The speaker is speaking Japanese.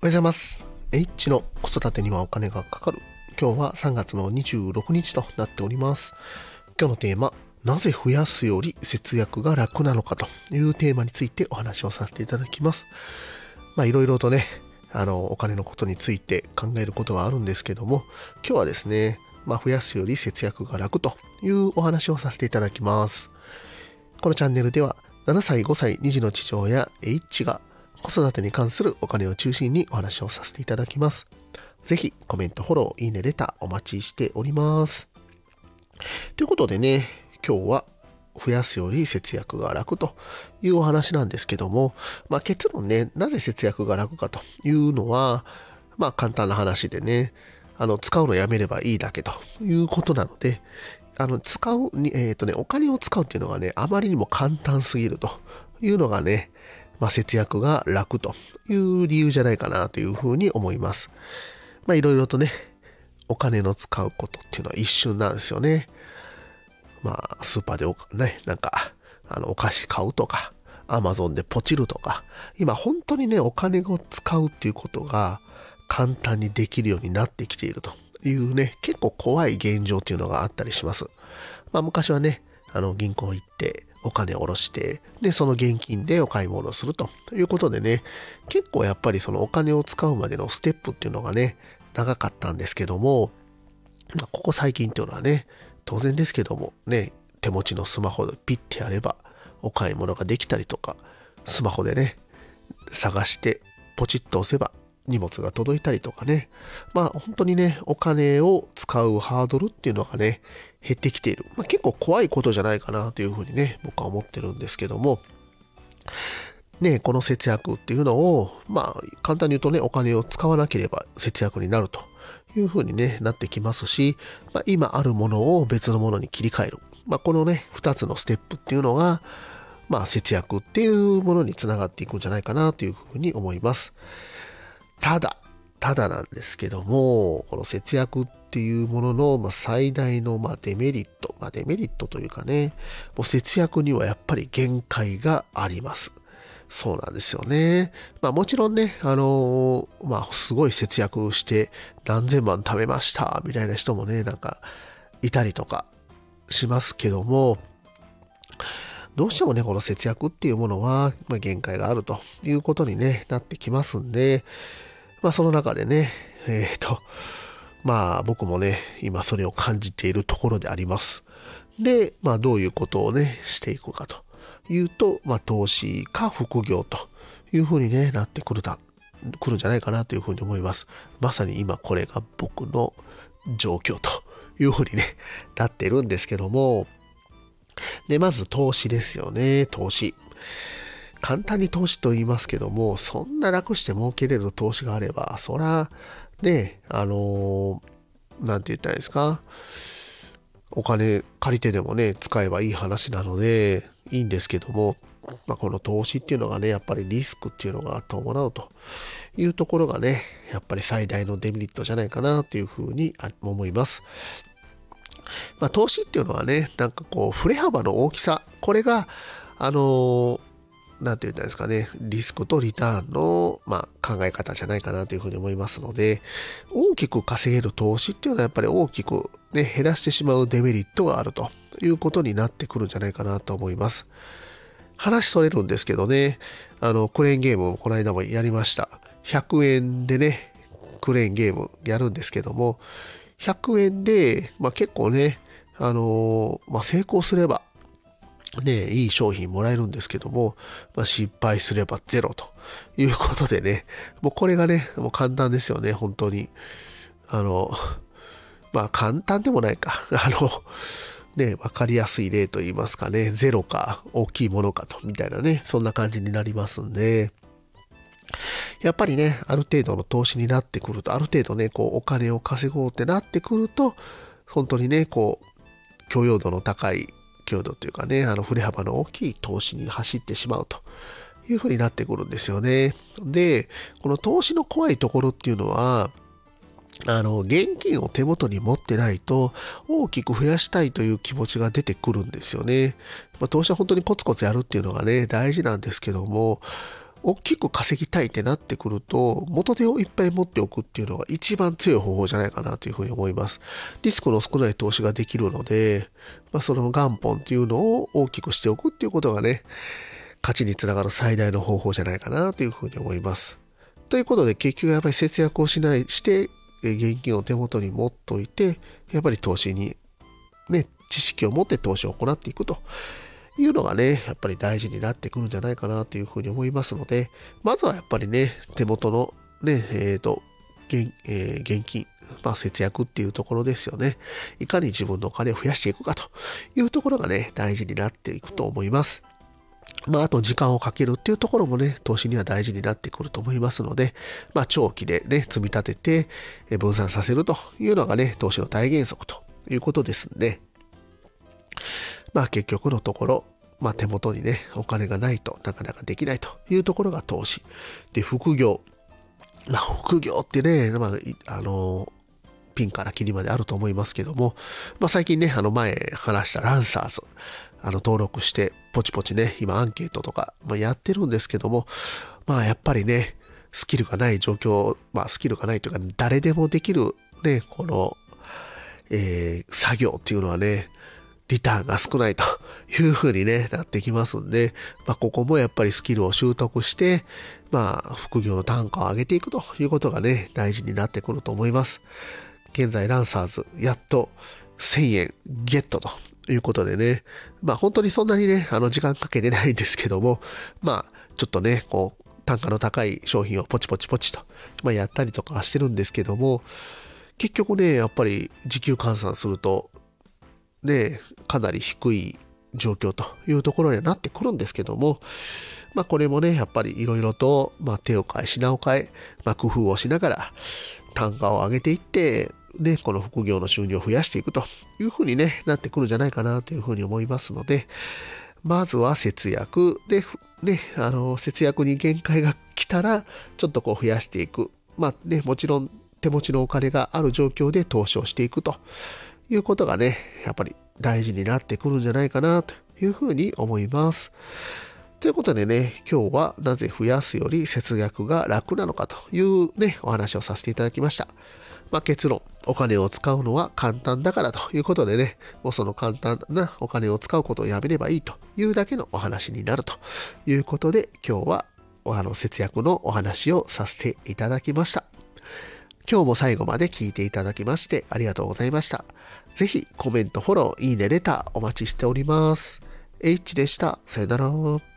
おはようございます。H の子育てにはお金がかかる。今日は3月の26日となっております。今日のテーマ、なぜ増やすより節約が楽なのかというテーマについてお話をさせていただきます。いろいろとね、お金のことについて考えることがあるんですけども、今日はですね、増やすより節約が楽というお話をさせていただきます。このチャンネルでは7歳、5歳、2児の父親 H が子育てに関するお金を中心にお話をさせていただきます。ぜひコメント、フォロー、いいね、レターお待ちしております。ということでね、今日は増やすより節約が楽というお話なんですけども、結論ね、なぜ節約が楽かというのは、簡単な話でね、使うのやめればいいだけということなので、使うに、お金を使うっていうのがね、あまりにも簡単すぎるというのがね、節約が楽という理由じゃないかなというふうに思います。いろいろとね、お金の使うことっていうのは一瞬なんですよね。スーパーでお菓子買うとか、アマゾンでポチるとか、今本当にね、お金を使うっていうことが簡単にできるようになってきているというね、結構怖い現状っていうのがあったりします。昔はね、銀行行ってお金を下ろして、で、その現金でお買い物をするということでね、結構やっぱりそのお金を使うまでのステップっていうのがね、長かったんですけども、ここ最近っていうのはね、当然ですけどもね、手持ちのスマホでピッてやればお買い物ができたりとか、スマホでね、探してポチッと押せば荷物が届いたりとかね、本当にね、お金を使うハードルっていうのがね、減ってきている。結構怖いことじゃないかなというふうにね、僕は思ってるんですけども、ね、この節約っていうのを、簡単に言うとね、お金を使わなければ節約になるというふうにね、なってきますし、今あるものを別のものに切り替える。このね、2つのステップっていうのが、節約っていうものにつながっていくんじゃないかなというふうに思います。ただなんですけども、この節約っていうものの最大のデメリットというかね、もう節約にはやっぱり限界があります。そうなんですよね。もちろんね、すごい節約して何千万貯めましたみたいな人もね、いたりとかしますけども、どうしてもね、この節約っていうものは、限界があるということにね、なってきますんで、その中でね、僕もね、今それを感じているところであります。で、どういうことをね、していくかというと、投資か副業というふうにね、なってくるんじゃないかなというふうに思います。まさに今これが僕の状況というふうにね、なっているんですけども、で、まず投資ですよね、投資。簡単に投資と言いますけども、そんな楽して儲けれる投資があれば、そら、ね、なんて言ったらいいですか、お金借りてでもね、使えばいい話なので、いいんですけども、この投資っていうのがね、やっぱりリスクっていうのが伴うというところがね、やっぱり最大のデメリットじゃないかなというふうに思います。投資っていうのはね、振れ幅の大きさ、これが、なんて言ったらいいですかね、リスクとリターンの、考え方じゃないかなというふうに思いますので、大きく稼げる投資っていうのはやっぱり大きくね、減らしてしまうデメリットがあるということになってくるんじゃないかなと思います。話それるんですけどね、クレーンゲームをこの間もやりました。100円でね、クレーンゲームやるんですけども、100円で、結構ね、成功すれば、ね、いい商品もらえるんですけども、失敗すればゼロということでね、もうこれがね、もう簡単ですよね、本当に。簡単でもないか。わかりやすい例と言いますかね、ゼロか大きいものかと、みたいなね、そんな感じになりますんで、やっぱりね、ある程度の投資になってくると、ある程度ね、お金を稼ごうってなってくると、本当にね、許容度の高い、許容度というかね、振れ幅の大きい投資に走ってしまうというふうになってくるんですよね。で、この投資の怖いところっていうのは、現金を手元に持ってないと大きく増やしたいという気持ちが出てくるんですよね。投資は本当にコツコツやるっていうのがね、大事なんですけども、 大きく稼ぎたいってなってくると、元手をいっぱい持っておくっていうのが一番強い方法じゃないかなというふうに思います。リスクの少ない投資ができるので、その元本っていうのを大きくしておくっていうことがね、勝ちにつながる最大の方法じゃないかなというふうに思います。ということで、結局やっぱり節約をして、現金を手元に持っといて、やっぱり投資にね、知識を持って投資を行っていくというのがね、やっぱり大事になってくるんじゃないかなというふうに思いますので、まずはやっぱりね、手元のね、現金、節約っていうところですよね。いかに自分のお金を増やしていくかというところがね、大事になっていくと思います。あと時間をかけるっていうところもね、投資には大事になってくると思いますので、長期でね、積み立てて分散させるというのがね、投資の大原則ということですんで、結局のところ、手元にね、お金がないとなかなかできないというところが投資。で、副業。副業ってね、ピンからキリまであると思いますけども、最近ね、前話したランサーズ、登録して、ポチポチね、今アンケートとか、やってるんですけども、やっぱりね、スキルがない状況、スキルがないというか、誰でもできるね、この、作業っていうのはね、リターンが少ないという風にね、なってきますんで、ここもやっぱりスキルを習得して、副業の単価を上げていくということがね、大事になってくると思います。現在ランサーズ、やっと1000円ゲットということでね、本当にそんなにね、時間かけてないんですけども、ちょっとね、単価の高い商品をポチポチポチと、やったりとかしてるんですけども、結局ね、やっぱり時給換算すると、ね、かなり低い状況というところにはなってくるんですけども、これもね、やっぱりいろいろと、手を変え品を変え、工夫をしながら単価を上げていって、ね、この副業の収入を増やしていくというふうにね、なってくるんじゃないかなというふうに思いますので、まずは節約で、ね、節約に限界が来たら、ちょっと増やしていく。もちろん手持ちのお金がある状況で投資をしていくということがね、やっぱり大事になってくるんじゃないかなというふうに思います。ということでね、今日はなぜ増やすより節約が楽なのかというね、お話をさせていただきました。結論、お金を使うのは簡単だからということでね、もうその簡単なお金を使うことをやめればいいというだけのお話になるということで、今日は節約のお話をさせていただきました。今日も最後まで聞いていただきましてありがとうございました。ぜひコメント、フォロー、いいね、レターお待ちしております。H でした。さよなら。